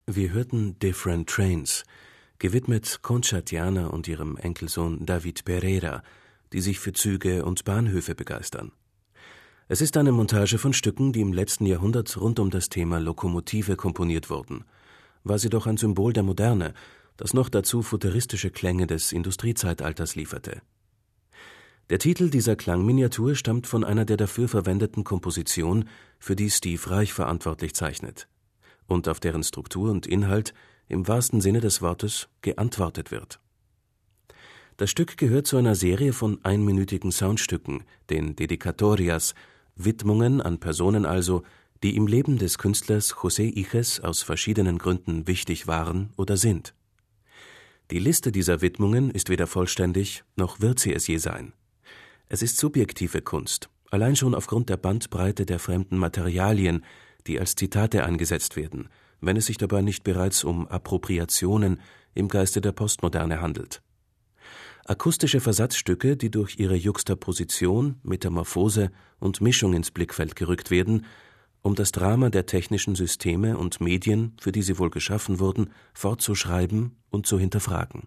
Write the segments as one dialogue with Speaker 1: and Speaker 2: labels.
Speaker 1: Wir hörten Different Trains, gewidmet Concha Tiana und ihrem Enkelsohn David Pereira, die sich für Züge und Bahnhöfe begeistern. Es ist eine Montage von Stücken, die im letzten Jahrhundert rund um das Thema Lokomotive komponiert wurden. War sie doch ein Symbol der Moderne, das noch dazu futuristische Klänge des Industriezeitalters lieferte. Der Titel dieser Klangminiatur stammt von einer der dafür verwendeten Komposition, für die Steve Reich verantwortlich zeichnet und auf deren Struktur und Inhalt im wahrsten Sinne des Wortes geantwortet wird. Das Stück gehört zu einer Serie von einminütigen Soundstücken, den Dedicatorias, Widmungen an Personen also, die im Leben des Künstlers José Iges aus verschiedenen Gründen wichtig waren oder sind. Die Liste dieser Widmungen ist weder vollständig, noch wird sie es je sein. Es ist subjektive Kunst, allein schon aufgrund der Bandbreite der fremden Materialien, die als Zitate eingesetzt werden, wenn es sich dabei nicht bereits um Appropriationen im Geiste der Postmoderne handelt. Akustische Versatzstücke, die durch ihre Juxtaposition, Metamorphose und Mischung ins Blickfeld gerückt werden, um das Drama der technischen Systeme und Medien, für die sie wohl geschaffen wurden, fortzuschreiben und zu hinterfragen.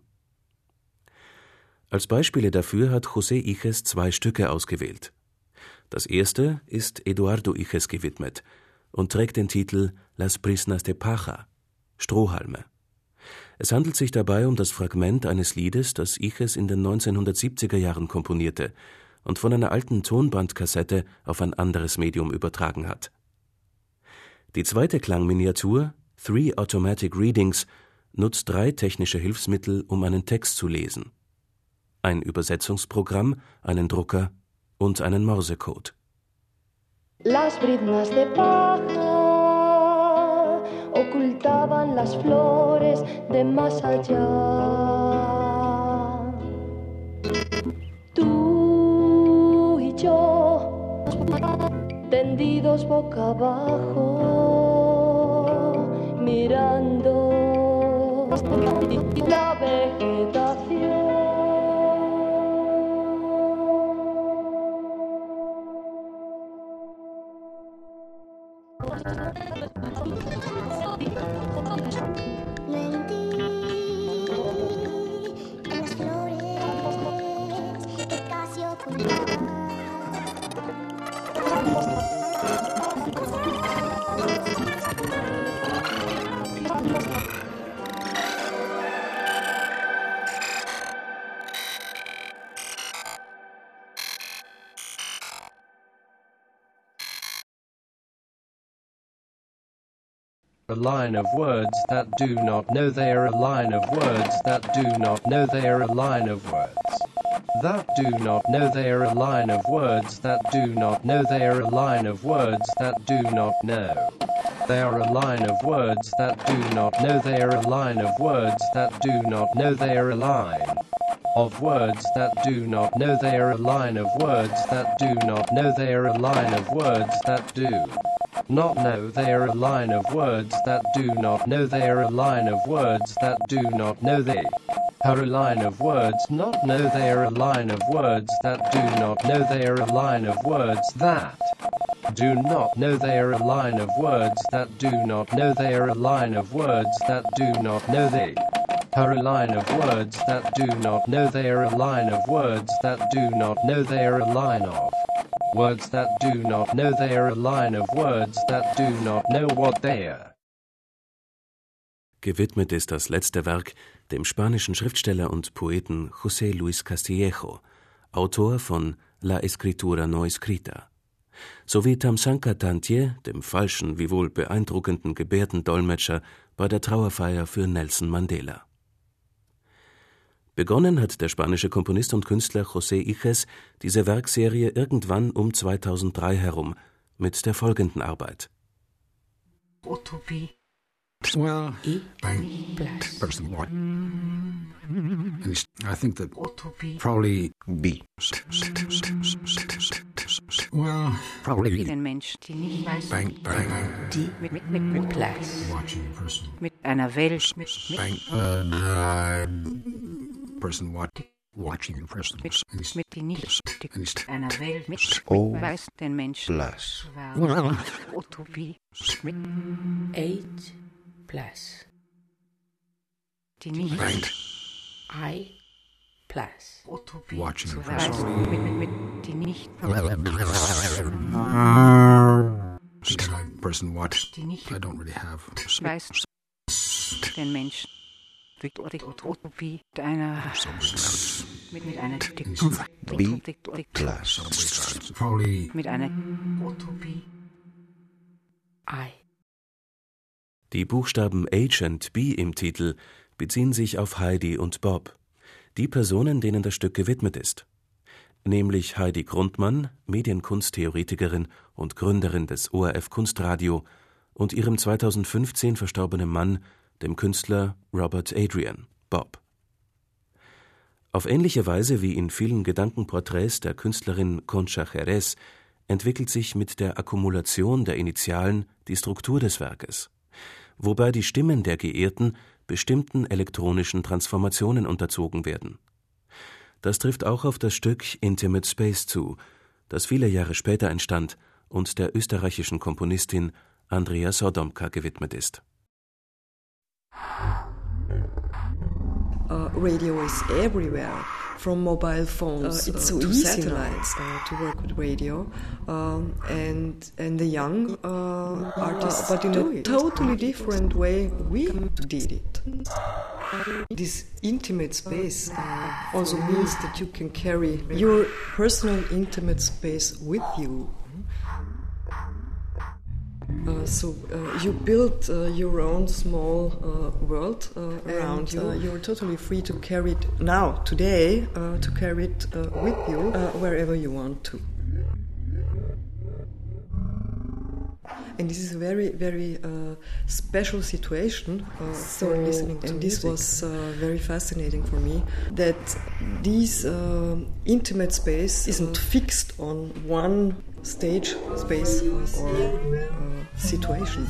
Speaker 1: Als Beispiele dafür hat José Iges 2 Stücke ausgewählt. Das erste ist Eduardo Iges gewidmet und trägt den Titel Las Brisnas de Paja, Strohhalme. Es handelt sich dabei um das Fragment eines Liedes, das Iges in den 1970er Jahren komponierte und von einer alten Tonbandkassette auf ein anderes Medium übertragen hat. Die zweite Klangminiatur, 3 Automatic Readings, nutzt 3 technische Hilfsmittel, um einen Text zu lesen. Ein Übersetzungsprogramm, einen Drucker und einen Morsecode.
Speaker 2: Las briznas de paja ocultaban las flores de más allá. Tú y yo, tendidos boca abajo, mirando la vegetación.
Speaker 3: A line of words that do not know they are a line of words that do not know they are a line of words that do not know they are a line of words that do not know they are a line of words that do not know they are a line of words that do not know they are a line of words that do not know they are a line of words that do not know they are a line of words that do not know they are a line of words that do not know they are a line of words that do not know they are a line of words that do not know they are a line of words not know they are a line of words that do not know they are a line of words that do not know they are a line of words that do not know they are a line of words that do not know they are a line of words that do not know they are a line of words that do not know they are a line of words that do not know they are a line of words that do not know what they are.
Speaker 1: Gewidmet ist das letzte Werk dem spanischen Schriftsteller und Poeten José Luis Castillejo, Autor von La Escritura no escrita, sowie Tamsanqa Tantier, dem falschen, wiewohl beeindruckenden Gebärdendolmetscher bei der Trauerfeier für Nelson Mandela. Begonnen hat der spanische Komponist und Künstler José Iges diese Werkserie irgendwann um 2003 herum mit der folgenden Arbeit.
Speaker 4: Utopie.
Speaker 5: Well,
Speaker 4: Plus.
Speaker 5: person what? I think that
Speaker 4: Utopie.
Speaker 5: probably
Speaker 6: B.
Speaker 5: well, probably
Speaker 4: Den Menschen, die nicht weiß,
Speaker 5: bank
Speaker 4: die mit Platz.
Speaker 5: watching person.
Speaker 4: Mit einer Welt, mit
Speaker 5: Person watching person.
Speaker 4: die nicht. Mit einer Welt, mit
Speaker 6: O
Speaker 4: weiß den Menschen.
Speaker 6: plus.
Speaker 4: Utopie. Mit 8 plus. die nicht
Speaker 2: I plus.
Speaker 5: watching
Speaker 4: zu
Speaker 5: impressive.
Speaker 4: reisen, mit die nicht
Speaker 5: Should I person what
Speaker 4: die nicht
Speaker 5: I don't really have.
Speaker 4: weiß den Menschen Utopie mit einer mit einer
Speaker 5: Probably
Speaker 4: mit einer Utopie
Speaker 1: Die Buchstaben H und B im Titel beziehen sich auf Heidi und Bob, die Personen, denen das Stück gewidmet ist. Nämlich Heidi Grundmann, Medienkunsttheoretikerin und Gründerin des ORF Kunstradio, und ihrem 2015 verstorbenen Mann, dem Künstler Robert Adrian, Bob. Auf ähnliche Weise wie in vielen Gedankenporträts der Künstlerin Concha Jerez entwickelt sich mit der Akkumulation der Initialen die Struktur des Werkes, wobei die Stimmen der Geehrten bestimmten elektronischen Transformationen unterzogen werden. Das trifft auch auf das Stück Intimate Space zu, das viele Jahre später entstand und der österreichischen Komponistin Andrea Sodomka gewidmet ist.
Speaker 6: Radio is everywhere, from mobile phones
Speaker 7: it's so
Speaker 6: to
Speaker 7: easy
Speaker 6: satellites to work with radio, and the young artists but in a totally different way we did it. This intimate space also means that you can carry your personal intimate space with you. So you build your own small world around you. You're totally free to carry it now, today, to carry it with you wherever you want to. And this is a very, very special situation for listening to music. This was very fascinating for me, that this intimate space isn't fixed on one stage, space, or situation.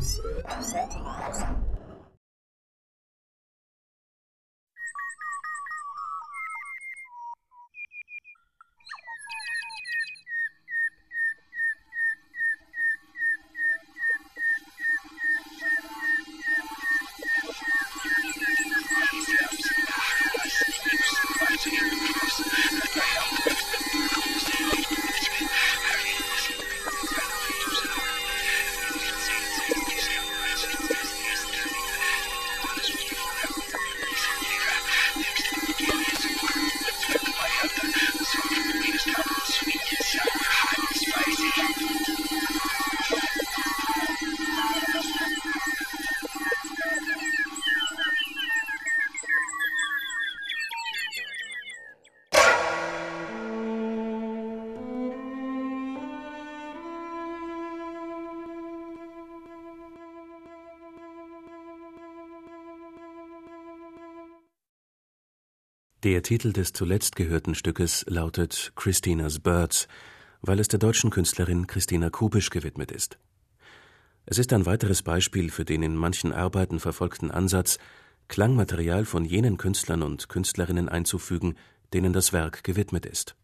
Speaker 1: Der Titel des zuletzt gehörten Stückes lautet Christina's Birds, weil es der deutschen Künstlerin Christina Kubisch gewidmet ist. Es ist ein weiteres Beispiel für den in manchen Arbeiten verfolgten Ansatz, Klangmaterial von jenen Künstlern und Künstlerinnen einzufügen, denen das Werk gewidmet ist.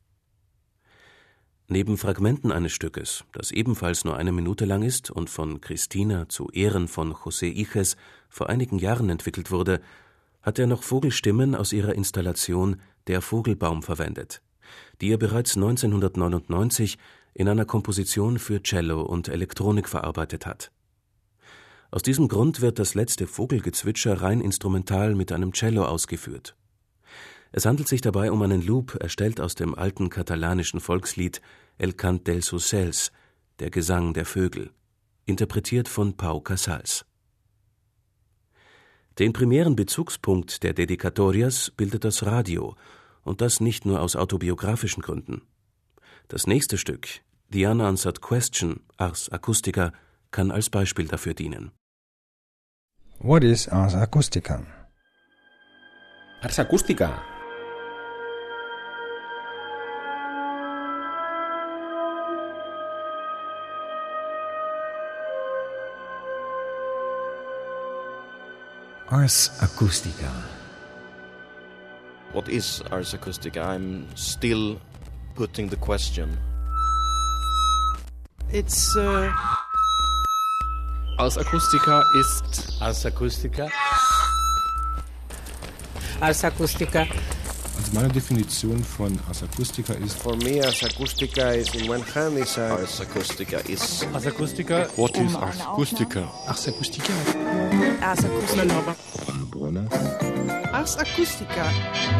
Speaker 1: Neben Fragmenten eines Stückes, das ebenfalls nur 1 Minute lang ist und von Christina zu Ehren von José Iges vor einigen Jahren entwickelt wurde, hat er noch Vogelstimmen aus ihrer Installation Der Vogelbaum verwendet, die er bereits 1999 in einer Komposition für Cello und Elektronik verarbeitet hat. Aus diesem Grund wird das letzte Vogelgezwitscher rein instrumental mit einem Cello ausgeführt. Es handelt sich dabei um einen Loop, erstellt aus dem alten katalanischen Volkslied El cant dels ocells, der Gesang der Vögel, interpretiert von Pau Casals. Den primären Bezugspunkt der Dedicatorias bildet das Radio, und das nicht nur aus autobiografischen Gründen. Das nächste Stück, The Unanswered Question, Ars Acustica, kann als Beispiel dafür dienen.
Speaker 8: What is Ars Acustica?
Speaker 9: Ars Acustica.
Speaker 8: Ars Acustica.
Speaker 10: What is Ars Acustica? I'm still putting the question.
Speaker 11: It's Ars Acustica ist
Speaker 12: Ars Acustica
Speaker 7: Ars Acustica.
Speaker 5: Also meine Definition von Ars Acustica ist...
Speaker 11: For me, Ars Acustica is, in one hand, is
Speaker 10: Ars Acustica is...
Speaker 12: Ars Acustica. What is Ars Acustica?
Speaker 13: Ars Acustica.
Speaker 14: Ars Acustica.
Speaker 13: Ars Acustica.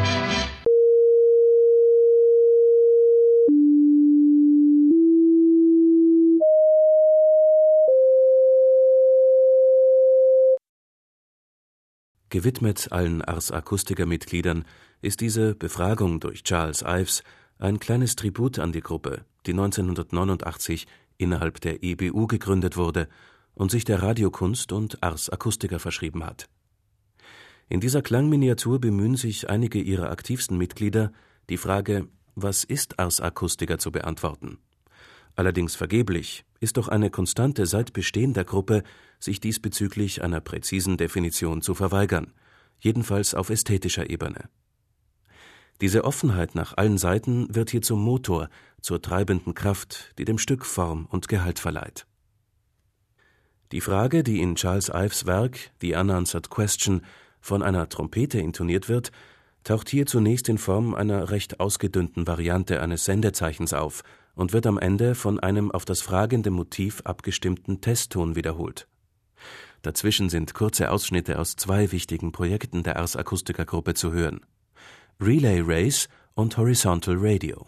Speaker 1: Gewidmet allen Ars Acustica-Mitgliedern ist diese Befragung durch Charles Ives ein kleines Tribut an die Gruppe, die 1989 innerhalb der EBU gegründet wurde und sich der Radiokunst und Ars Acustica verschrieben hat. In dieser Klangminiatur bemühen sich einige ihrer aktivsten Mitglieder, die Frage »Was ist Ars Acustica?« zu beantworten. Allerdings vergeblich ist doch eine Konstante seit Bestehen der Gruppe, sich diesbezüglich einer präzisen Definition zu verweigern, jedenfalls auf ästhetischer Ebene. Diese Offenheit nach allen Seiten wird hier zum Motor, zur treibenden Kraft, die dem Stück Form und Gehalt verleiht. Die Frage, die in Charles Ives Werk The Unanswered Question von einer Trompete intoniert wird, taucht hier zunächst in Form einer recht ausgedünnten Variante eines Sendezeichens auf und wird am Ende von einem auf das fragende Motiv abgestimmten Testton wiederholt. Dazwischen sind kurze Ausschnitte aus 2 wichtigen Projekten der Ars Acustica Gruppe zu hören: Relay Race und Horizontal Radio.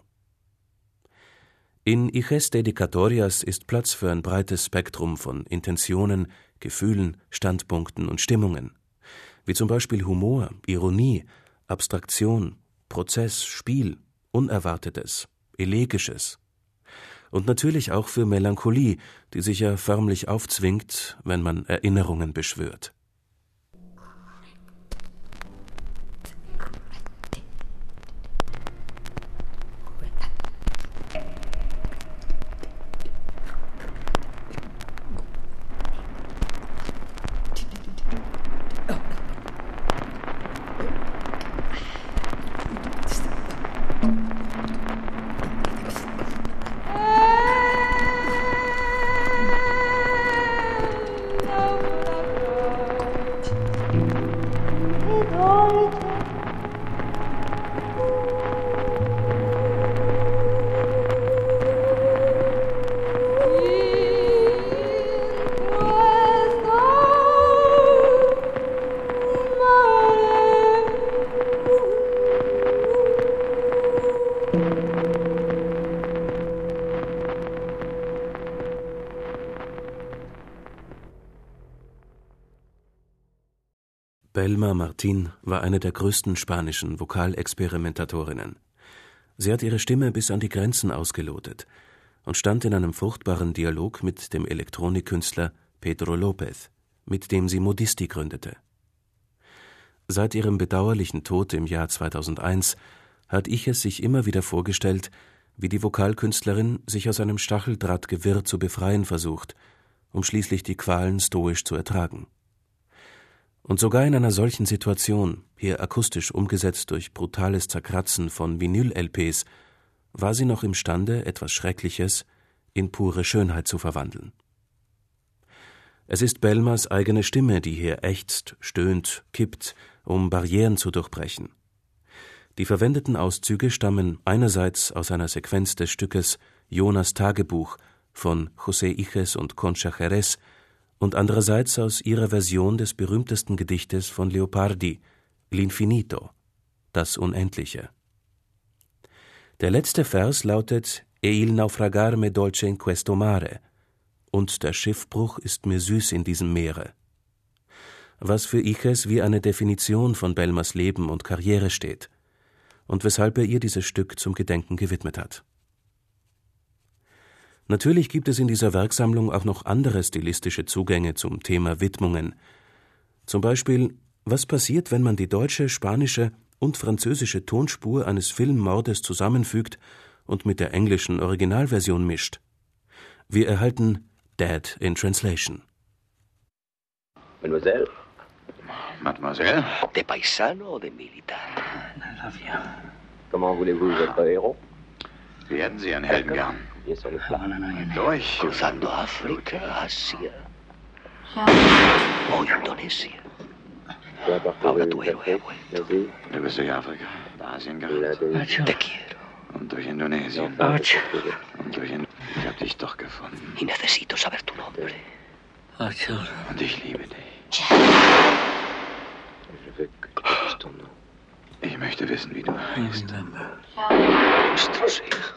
Speaker 1: In Iches Dedicatorias ist Platz für ein breites Spektrum von Intentionen, Gefühlen, Standpunkten und Stimmungen, wie zum Beispiel Humor, Ironie, Abstraktion, Prozess, Spiel, Unerwartetes, Elegisches. Und natürlich auch für Melancholie, die sich ja förmlich aufzwingt, wenn man Erinnerungen beschwört. Belma Martín war eine der größten spanischen Vokalexperimentatorinnen. Sie hat ihre Stimme bis an die Grenzen ausgelotet und stand in einem fruchtbaren Dialog mit dem Elektronikkünstler Pedro López, mit dem sie Modisti gründete. Seit ihrem bedauerlichen Tod im Jahr 2001 hat Iches sich immer wieder vorgestellt, wie die Vokalkünstlerin sich aus einem Stacheldrahtgewirr zu befreien versucht, um schließlich die Qualen stoisch zu ertragen. Und sogar in einer solchen Situation, hier akustisch umgesetzt durch brutales Zerkratzen von Vinyl-LPs, war sie noch imstande, etwas Schreckliches in pure Schönheit zu verwandeln. Es ist Belmas eigene Stimme, die hier ächzt, stöhnt, kippt, um Barrieren zu durchbrechen. Die verwendeten Auszüge stammen einerseits aus einer Sequenz des Stückes Jonas Tagebuch von José Iches und Concha Jerez und andererseits aus ihrer Version des berühmtesten Gedichtes von Leopardi, L'Infinito, das Unendliche. Der letzte Vers lautet E il naufragar me dolce in questo mare, und der Schiffbruch ist mir süß in diesem Meere, was für Iches wie eine Definition von Belmas Leben und Karriere steht und weshalb er ihr dieses Stück zum Gedenken gewidmet hat. Natürlich gibt es in dieser Werksammlung auch noch andere stilistische Zugänge zum Thema Widmungen. Zum Beispiel, was passiert, wenn man die deutsche, spanische und französische Tonspur eines Filmmordes zusammenfügt und mit der englischen Originalversion mischt? Wir erhalten Dead in Translation.
Speaker 15: Mademoiselle?
Speaker 16: Mademoiselle?
Speaker 15: De paisano o de militar?
Speaker 16: I love you.
Speaker 15: Comment voulez-vous votre héros?
Speaker 16: Werden Sie einen Helden gern? Durch.
Speaker 15: Cruzando África, Asia o Indonesia. Ahora tu héroe ha vuelto.
Speaker 16: Dove sei, Africa? Asien gerannt.
Speaker 15: Te quiero.
Speaker 16: Und durch Indonesien. Und durch Ich hab dich doch gefunden.
Speaker 15: Y necesito saber tu nombre.
Speaker 16: Und ich liebe dich. Ich möchte wissen, wie du heißt.
Speaker 15: Nuestros hijos.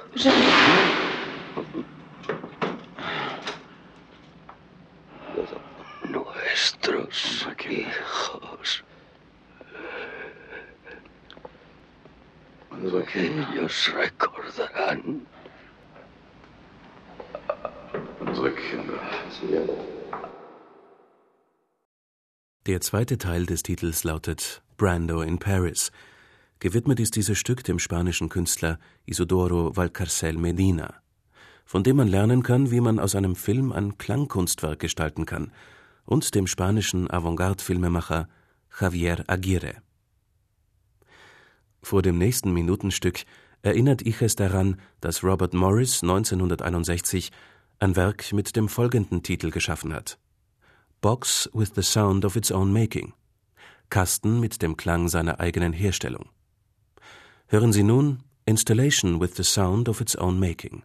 Speaker 15: Nuestros hijos. Ellos recordarán.
Speaker 16: Unsere Kinder.
Speaker 1: Der zweite Teil des Titels lautet Brando in Paris. Gewidmet ist dieses Stück dem spanischen Künstler Isidoro Valcárcel Medina, von dem man lernen kann, wie man aus einem Film ein Klangkunstwerk gestalten kann, und dem spanischen Avantgarde-Filmemacher Javier Aguirre. Vor dem nächsten Minutenstück erinnert Iches daran, dass Robert Morris 1961 ein Werk mit dem folgenden Titel geschaffen hat: Box with the sound of its own making. Kasten mit dem Klang seiner eigenen Herstellung. Hören Sie nun Installation with the sound of its own making.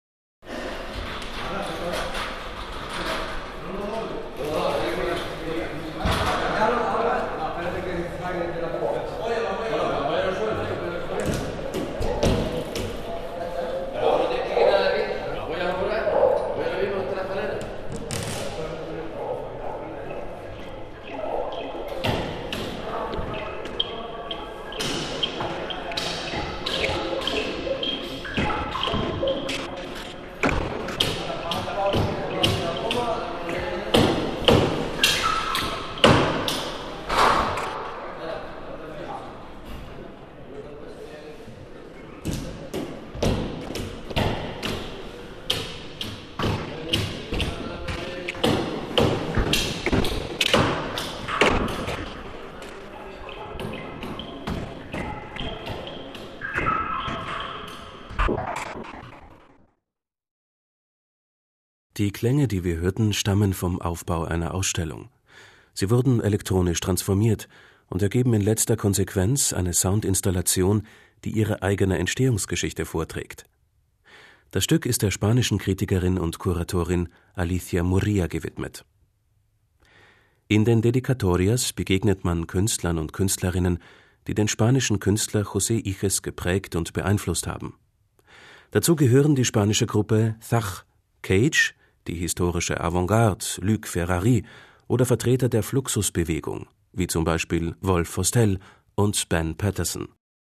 Speaker 1: Die Klänge, die wir hörten, stammen vom Aufbau einer Ausstellung. Sie wurden elektronisch transformiert und ergeben in letzter Konsequenz eine Soundinstallation, die ihre eigene Entstehungsgeschichte vorträgt. Das Stück ist der spanischen Kritikerin und Kuratorin Alicia Murria gewidmet. In den Dedicatorias begegnet man Künstlern und Künstlerinnen, die den spanischen Künstler José Iges geprägt und beeinflusst haben. Dazu gehören die spanische Gruppe Zach, Cage, die historische Avantgarde, Luc Ferrari oder Vertreter der Fluxusbewegung, wie zum Beispiel Wolf Fostel und Ben Patterson.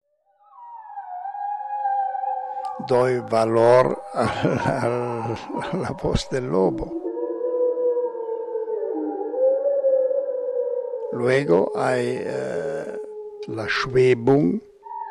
Speaker 7: Doy valor a la voz del lobo. Luego hay la Schwebung.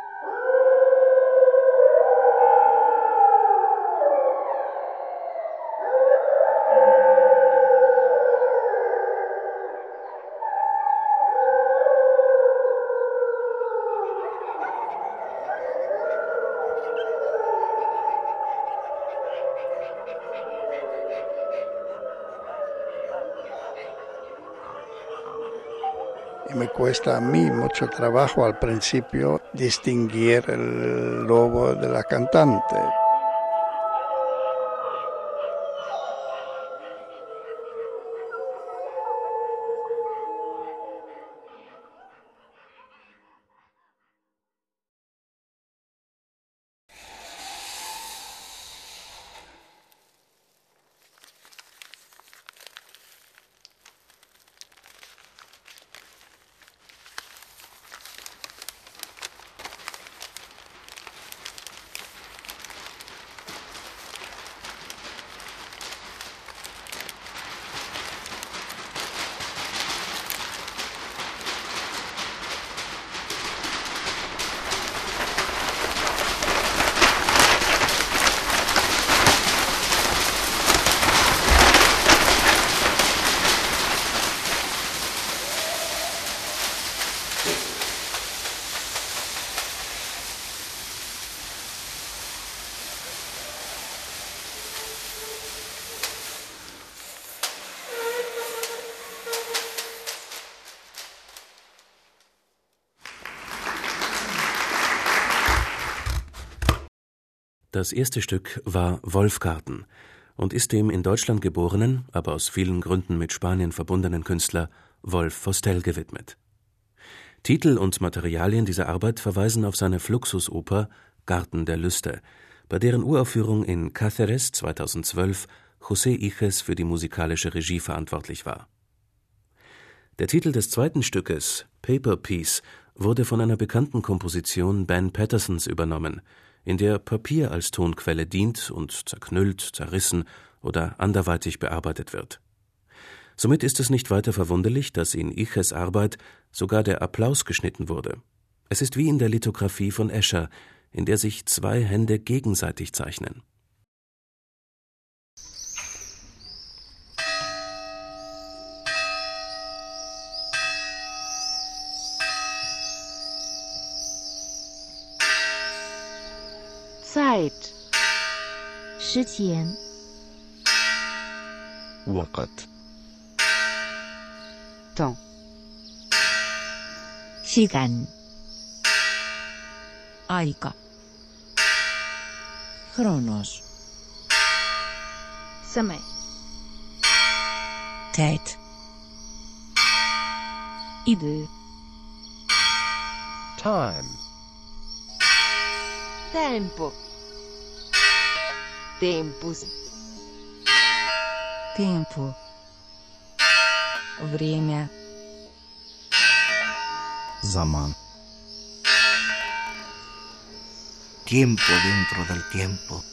Speaker 7: Y me cuesta a mí mucho trabajo al principio distinguir el lobo de la cantante.
Speaker 1: Das erste Stück war Wolfgarten und ist dem in Deutschland geborenen, aber aus vielen Gründen mit Spanien verbundenen Künstler Wolf Vostell gewidmet. Titel und Materialien dieser Arbeit verweisen auf seine Fluxusoper Garten der Lüste, bei deren Uraufführung in Cáceres 2012 José Iges für die musikalische Regie verantwortlich war. Der Titel des zweiten Stückes, Paper Piece, wurde von einer bekannten Komposition Ben Pattersons übernommen, in der Papier als Tonquelle dient und zerknüllt, zerrissen oder anderweitig bearbeitet wird. Somit ist es nicht weiter verwunderlich, dass in Iges Arbeit sogar der Applaus geschnitten wurde. Es ist wie in der Lithografie von Escher, in der sich zwei Hände gegenseitig zeichnen.
Speaker 17: Zeit. 时间
Speaker 12: وقت
Speaker 4: temps.
Speaker 17: 시간 아이가 χρόνος
Speaker 4: समय.
Speaker 17: tijd idő
Speaker 3: Time.
Speaker 17: tempo tempus tempo время
Speaker 18: Zaman. Tiempo dentro del tiempo.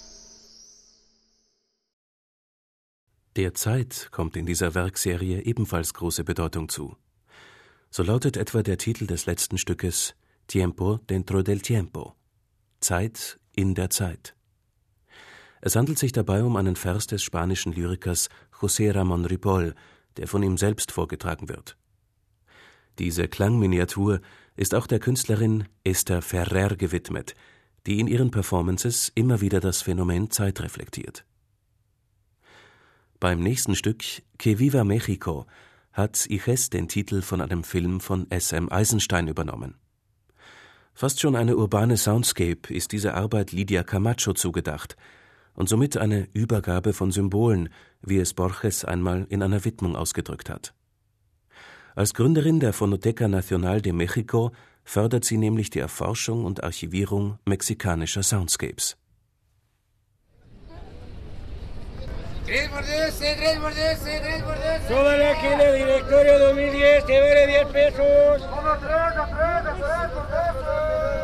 Speaker 1: Der Zeit kommt in dieser Werkserie ebenfalls große Bedeutung zu. So lautet etwa der Titel des letzten Stückes Tiempo dentro del tiempo, Zeit in der Zeit. Es handelt sich dabei um einen Vers des spanischen Lyrikers José Ramón Ripoll, der von ihm selbst vorgetragen wird. Diese Klangminiatur ist auch der Künstlerin Esther Ferrer gewidmet, die in ihren Performances immer wieder das Phänomen Zeit reflektiert. Beim nächsten Stück Que Viva México hat Iges den Titel von einem Film von S.M. Eisenstein übernommen. Fast schon eine urbane Soundscape ist diese Arbeit Lidia Camacho zugedacht und somit eine Übergabe von Symbolen, wie es Borges einmal in einer Widmung ausgedrückt hat. Als Gründerin der Fonoteca Nacional de México fördert sie nämlich die Erforschung und Archivierung mexikanischer Soundscapes.
Speaker 19: 3 por 12, 3 por 12, 3 por 12. Toda la que la directorio 2010 te vale 10 pesos. Como 3 por 12.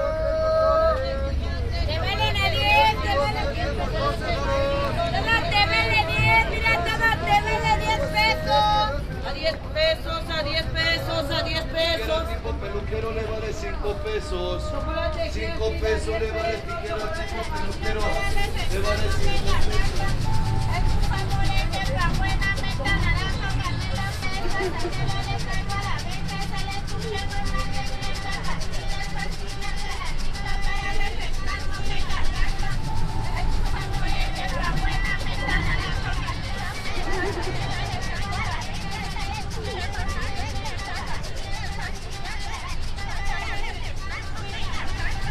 Speaker 19: Te valen a 10, te valen 10 pesos. Toma, te vale 10, mira, toma, te vale 10 pesos. A 10 pesos, a 10 pesos, a 10 pesos.
Speaker 20: El tipo peluquero le vale 5 pesos. 5 pesos le vale piquero al chico peluquero. Le vale 5 pesos. La buena meta, naranja, canela, fresa, canela, le traigo a la venta, esa le escuchemos en la receta, pastillas, pastillas, gelatita, para refrescar, no me garganta. La buena meta, naranja, canela, fresa, canela, le traigo a la venta, esa le escuchemos en la receta, pastillas, pastillas, gelatita, para refrescar, no me garganta.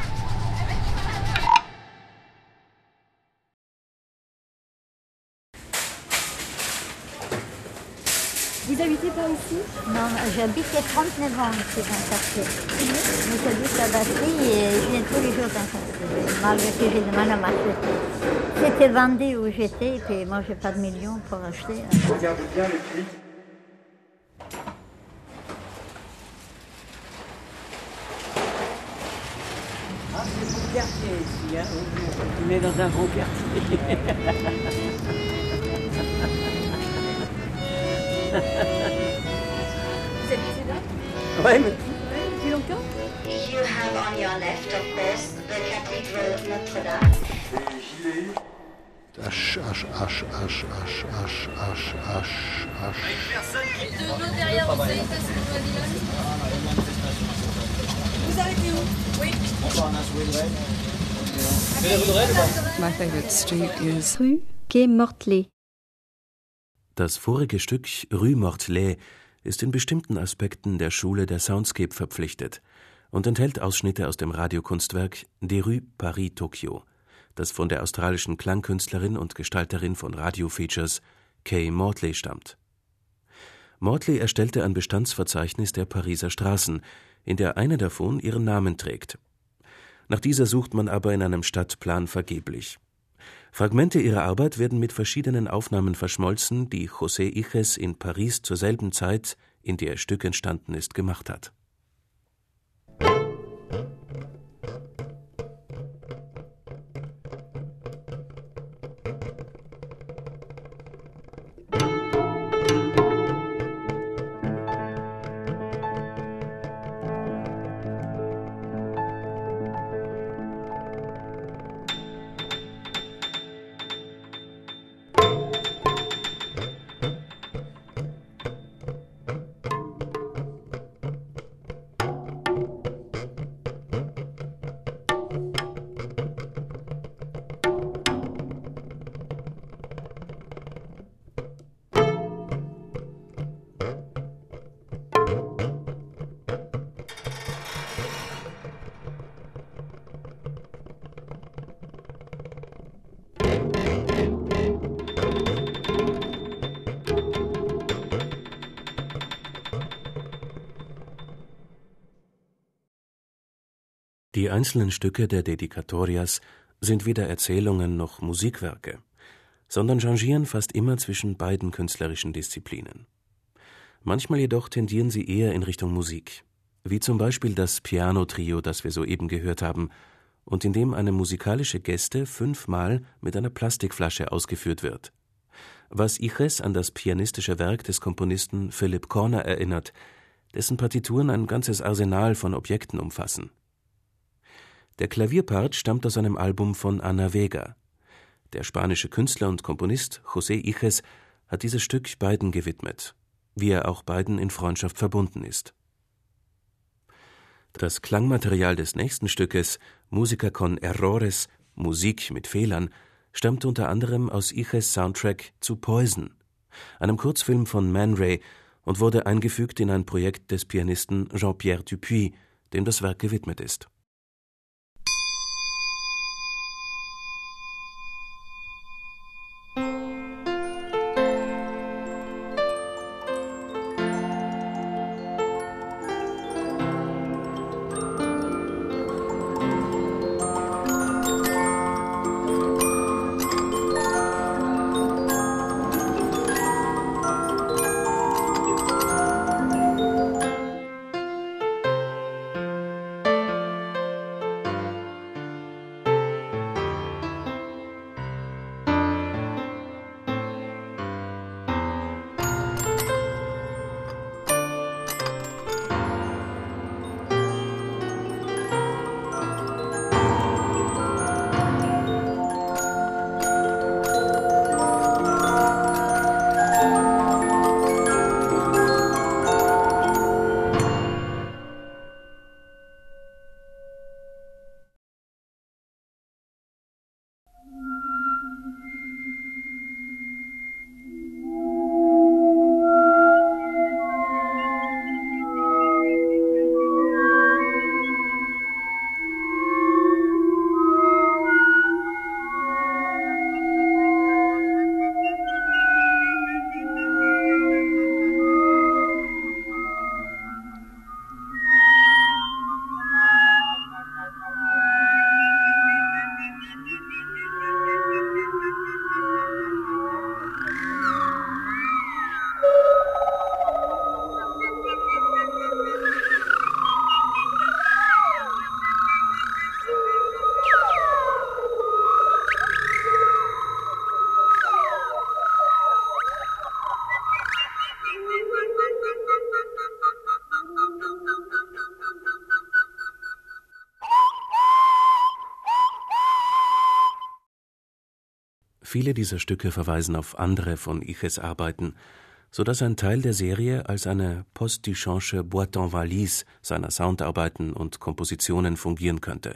Speaker 21: Vous habitez par ici?
Speaker 22: Non, j'habite il y a 39 ans ici dans le quartier. Mais j'habite à Bastille et je viens tous les jours dans le quartier, malgré que j'ai du mal à marcher. C'était vendu où j'étais, et puis moi j'ai pas de millions pour acheter.
Speaker 20: Regardez bien le prix.
Speaker 23: Ah, c'est le quartier ici, hein. On est dans un grand quartier.
Speaker 21: Vous habitez là?
Speaker 23: Ouais, mais...
Speaker 21: Depuis longtemps?
Speaker 24: You have on your left, of course, the Cathedral of Notre-Dame.
Speaker 7: H.
Speaker 21: De l'eau derrière, vous savez pas ce qu'on doit dire. Vous arrêtez où? Oui.
Speaker 4: My favorite street is
Speaker 22: Rue Quai Mortelay.
Speaker 1: Das vorige Stück Rue Mortelay ist in bestimmten Aspekten der Schule der Soundscape verpflichtet und enthält Ausschnitte aus dem Radiokunstwerk Des Rues Paris-Tokyo, das von der australischen Klangkünstlerin und Gestalterin von Radiofeatures Kay Mortley stammt. Mortley erstellte ein Bestandsverzeichnis der Pariser Straßen, in der eine davon ihren Namen trägt. Nach dieser sucht man aber in einem Stadtplan vergeblich. Fragmente ihrer Arbeit werden mit verschiedenen Aufnahmen verschmolzen, die José Iges in Paris zur selben Zeit, in der das Stück entstanden ist, gemacht hat. Die einzelnen Stücke der Dedicatorias sind weder Erzählungen noch Musikwerke, sondern changieren fast immer zwischen beiden künstlerischen Disziplinen. Manchmal jedoch tendieren sie eher in Richtung Musik, wie zum Beispiel das Piano-Trio, das wir soeben gehört haben, und in dem eine musikalische Geste 5-mal mit einer Plastikflasche ausgeführt wird. Was Iges an das pianistische Werk des Komponisten Philip Corner erinnert, dessen Partituren ein ganzes Arsenal von Objekten umfassen. Der Klavierpart stammt aus einem Album von Ana Vega. Der spanische Künstler und Komponist José Iges hat dieses Stück beiden gewidmet, wie er auch beiden in Freundschaft verbunden ist. Das Klangmaterial des nächsten Stückes, Música con Errores, Musik mit Fehlern, stammt unter anderem aus Iges Soundtrack zu Poison, einem Kurzfilm von Man Ray, und wurde eingefügt in ein Projekt des Pianisten Jean-Pierre Dupuis, dem das Werk gewidmet ist. Viele dieser Stücke verweisen auf andere von Iges Arbeiten, sodass ein Teil der Serie als eine post-Duchampsche Boîte en valise seiner Soundarbeiten und Kompositionen fungieren könnte.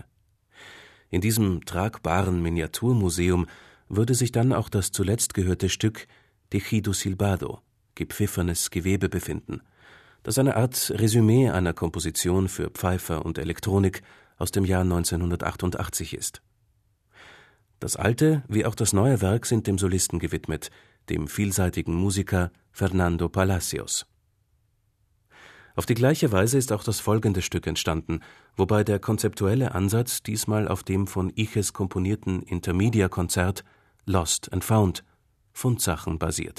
Speaker 1: In diesem tragbaren Miniaturmuseum würde sich dann auch das zuletzt gehörte Stück Tejido Silbado, gepfiffenes Gewebe, befinden, das eine Art Resümee einer Komposition für Pfeifer und Elektronik aus dem Jahr 1988 ist. Das alte wie auch das neue Werk sind dem Solisten gewidmet, dem vielseitigen Musiker Fernando Palacios. Auf die gleiche Weise ist auch das folgende Stück entstanden, wobei der konzeptuelle Ansatz diesmal auf dem von Iches komponierten Intermedia-Konzert Lost and Found, Fundsachen, basiert.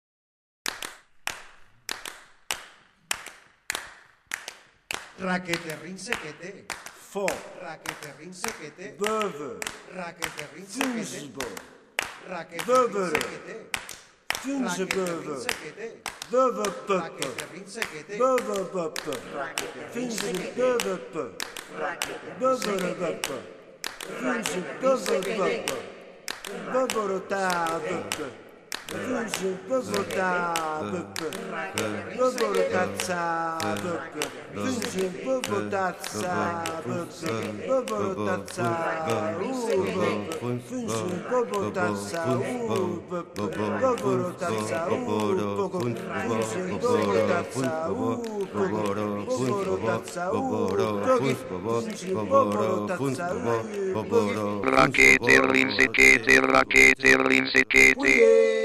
Speaker 2: Raquete rinsekete, fo, raquete rinsekete, beuve, raquete rinsekete, raquete rinsekete, funse beuve, beuve puppe, beuve puppe, funse beuve puppe, beuve puppe, funse beuve puppe, beuve ta puppe. Funge bovota buppe, bovotazza buppe, funge bovotazza buppe, bovotazza buppe, funge bovotazza buppe, bovotazza buppe, funge bovotazza buppe,
Speaker 6: Rakete rinsekete, rakete rinsekete.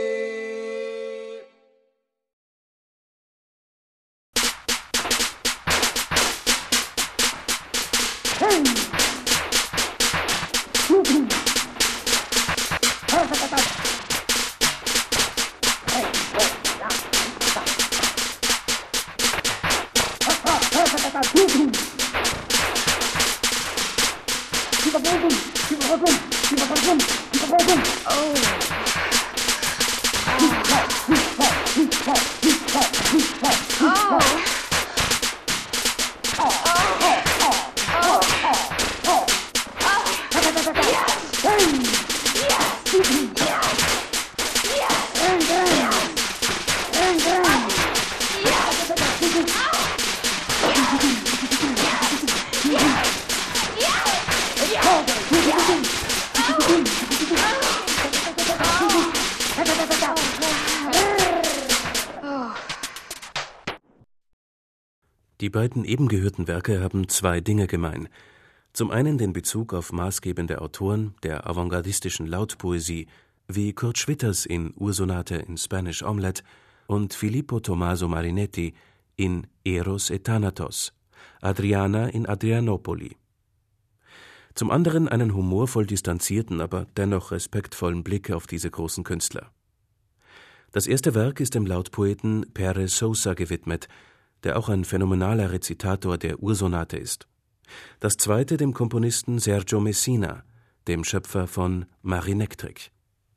Speaker 1: Die beiden eben gehörten Werke haben zwei Dinge gemein. Zum einen den Bezug auf maßgebende Autoren der avantgardistischen Lautpoesie, wie Kurt Schwitters in Ursonate in Spanish Omelette und Filippo Tommaso Marinetti in Eros et Thanatos, Adriana in Adrianopoli. Zum anderen einen humorvoll distanzierten, aber dennoch respektvollen Blick auf diese großen Künstler. Das erste Werk ist dem Lautpoeten Pérez Sousa gewidmet, der auch ein phänomenaler Rezitator der Ursonate ist. Das zweite dem Komponisten Sergio Messina, dem Schöpfer von Marinektric.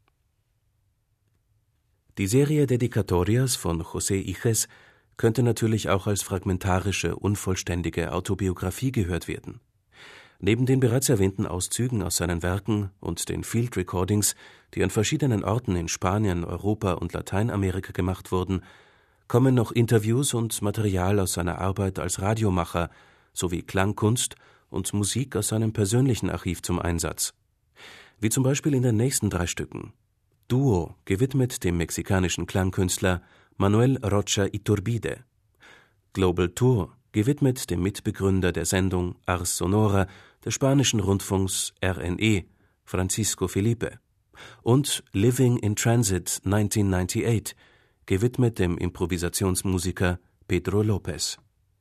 Speaker 1: Die Serie Dedicatorias von José Iges könnte natürlich auch als fragmentarische, unvollständige Autobiografie gehört werden. Neben den bereits erwähnten Auszügen aus seinen Werken und den Field Recordings, die an verschiedenen Orten in Spanien, Europa und Lateinamerika gemacht wurden, kommen noch Interviews und Material aus seiner Arbeit als Radiomacher sowie Klangkunst und Musik aus seinem persönlichen Archiv zum Einsatz. Wie zum Beispiel in den nächsten 3 Stücken. Duo, gewidmet dem mexikanischen Klangkünstler Manuel Rocha Iturbide. Global Tour, gewidmet dem Mitbegründer der Sendung Ars Sonora des spanischen Rundfunks RNE, Francisco Felipe. Und Living in Transit 1998, gewidmet dem Improvisationsmusiker Pedro López.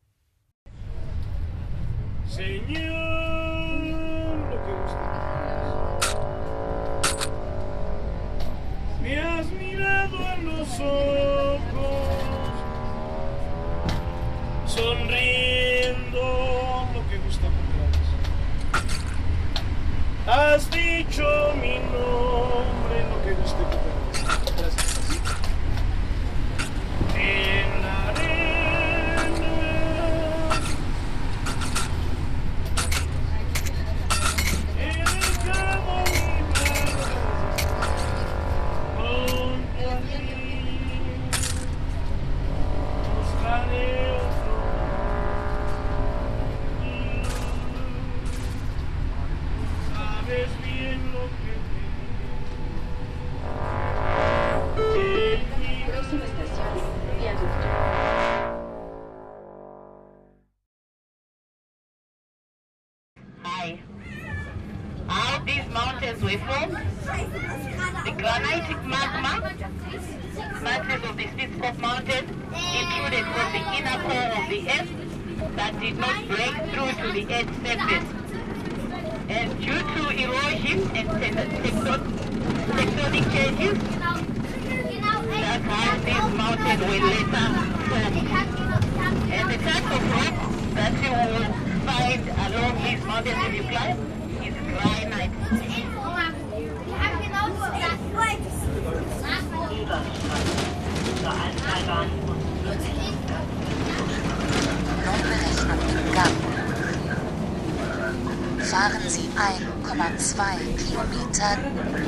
Speaker 8: Me has mirado a los ojos, sonriendo, lo que gusta por gratis. Has dicho mi nombre, lo que guste por gratis. Gracias. En la arena, he dejado mi mano junto a ti. Buscaré otro. Sabes bien lo que te
Speaker 5: these mountains were formed. The granitic magma, masses of the Spitzkopf Mountains, intruded from the inner core of the earth that did not break through to the earth's surface. And due to erosion and tectonic changes, that's how these mountains were later formed. And the type of rock that you will find along these mountains if you climb is granite.
Speaker 9: Fahren Sie 1,2 Kilometer.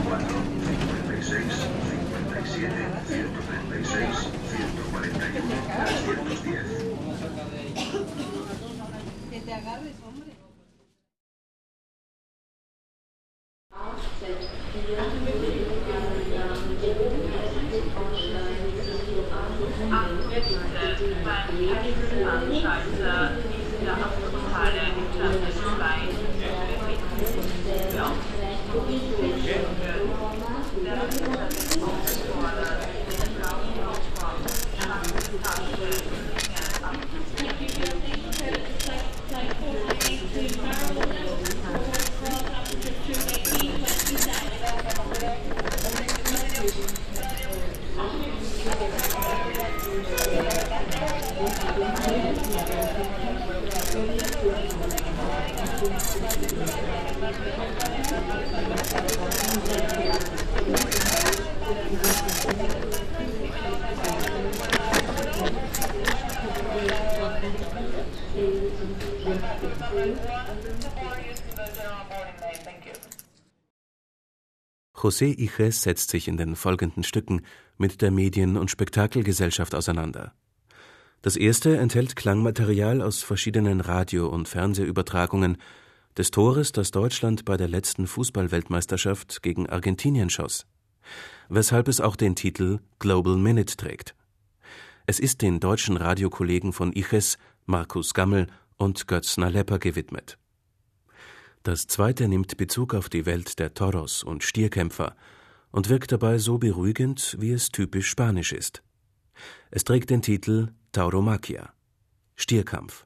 Speaker 1: José Iges setzt sich in den folgenden Stücken mit der Medien- und Spektakelgesellschaft auseinander. Das erste enthält Klangmaterial aus verschiedenen Radio- und Fernsehübertragungen des Tores, das Deutschland bei der letzten Fußball-Weltmeisterschaft gegen Argentinien schoss, weshalb es auch den Titel Global Minute trägt. Es ist den deutschen Radiokollegen von Iges, Markus Gammel und Götz Nalepper gewidmet. Das zweite nimmt Bezug auf die Welt der Toros und Stierkämpfer und wirkt dabei so beruhigend, wie es typisch spanisch ist. Es trägt den Titel Tauromaquia, Stierkampf.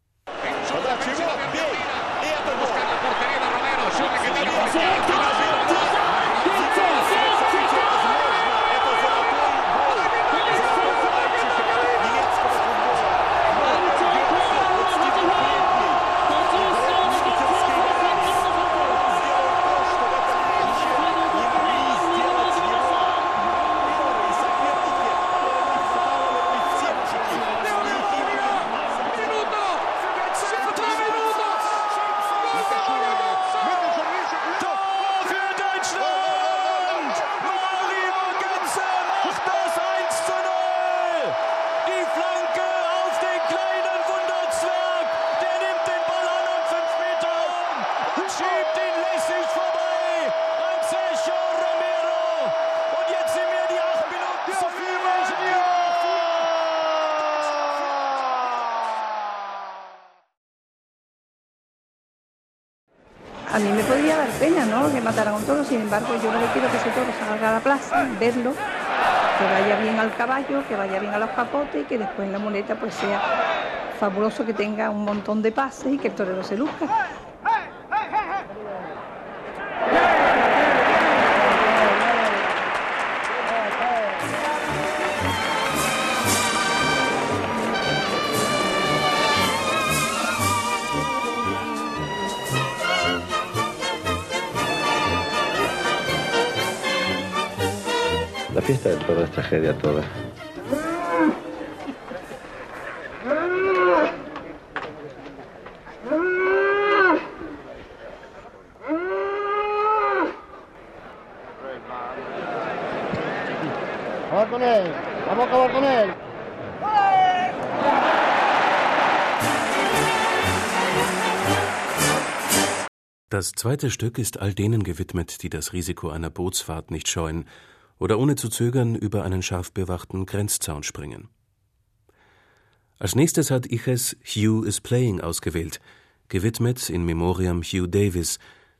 Speaker 10: A mí me podría dar pena, ¿no?, que mataran a un toro, sin embargo yo lo que quiero es que ese toro salga a la plaza, verlo, que vaya bien al caballo, que vaya bien a los capotes y que después en la muleta pues sea fabuloso, que tenga un montón de pases y que el torero se luzca.
Speaker 11: La fiesta del toro es tragedia toda.
Speaker 25: Vamos con él, vamos a acabar con él.
Speaker 1: Das zweite Stück ist all denen gewidmet, die das Risiko einer Bootsfahrt nicht scheuen oder ohne zu zögern über einen scharf bewachten Grenzzaun springen. Als nächstes hat Iges Hugh is Playing ausgewählt, gewidmet in Memoriam Hugh Davis,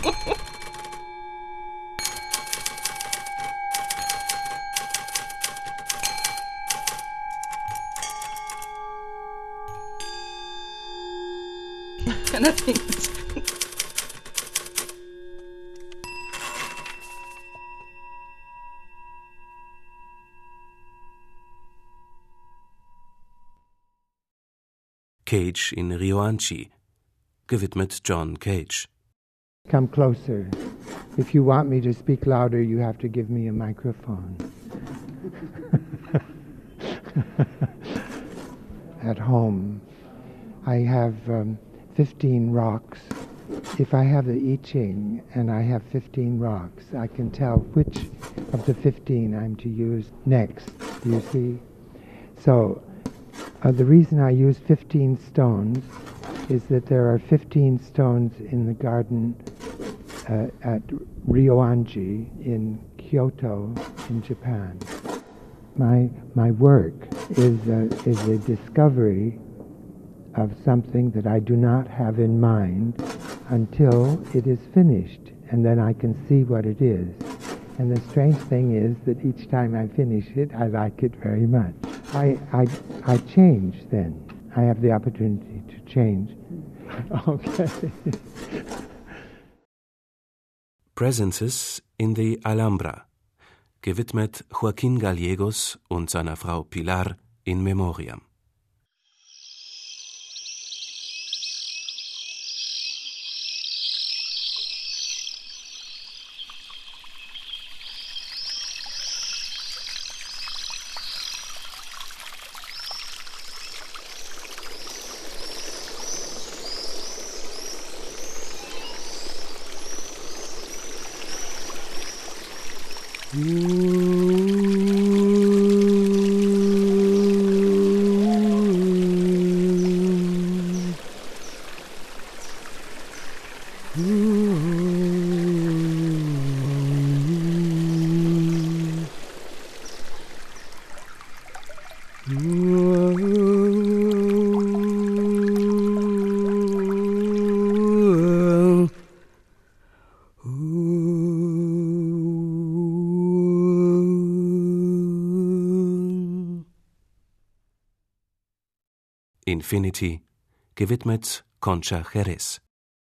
Speaker 4: And I think it's
Speaker 1: Cage in Rioanchi, gewidmet John Cage.
Speaker 3: Come closer. If you want me to speak louder, you have to give me a microphone. At home, I have 15 rocks. If I have the I Ching and I have 15 rocks, I can tell which of the 15 I'm to use next. Do you see? So the reason I use 15 stones is that there are 15 stones in the garden at Ryoanji in Kyoto in Japan. My work is a discovery of something that I do not have in mind until it is finished, and then I can see what it is. And the strange thing is that each time I finish it, I like it very much. I change then. I have the opportunity to change. Okay.
Speaker 1: Presences in the Alhambra, gewidmet Joaquín Gallegos und seiner Frau Pilar in Memoriam. Infinity, gewidmet Concha Jerez.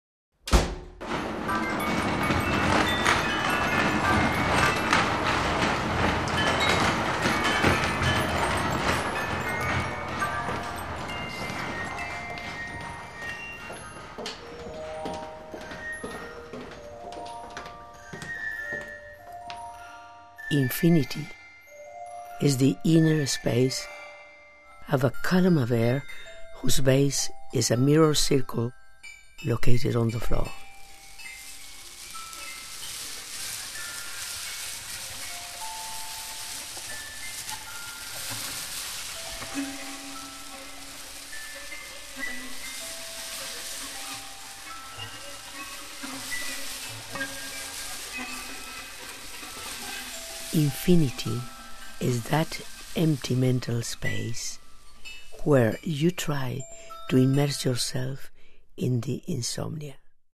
Speaker 14: Infinity is the inner space of a column of air whose base is a mirror circle located on the floor. Infinity is that empty mental space where you try to immerse yourself in the insomnia.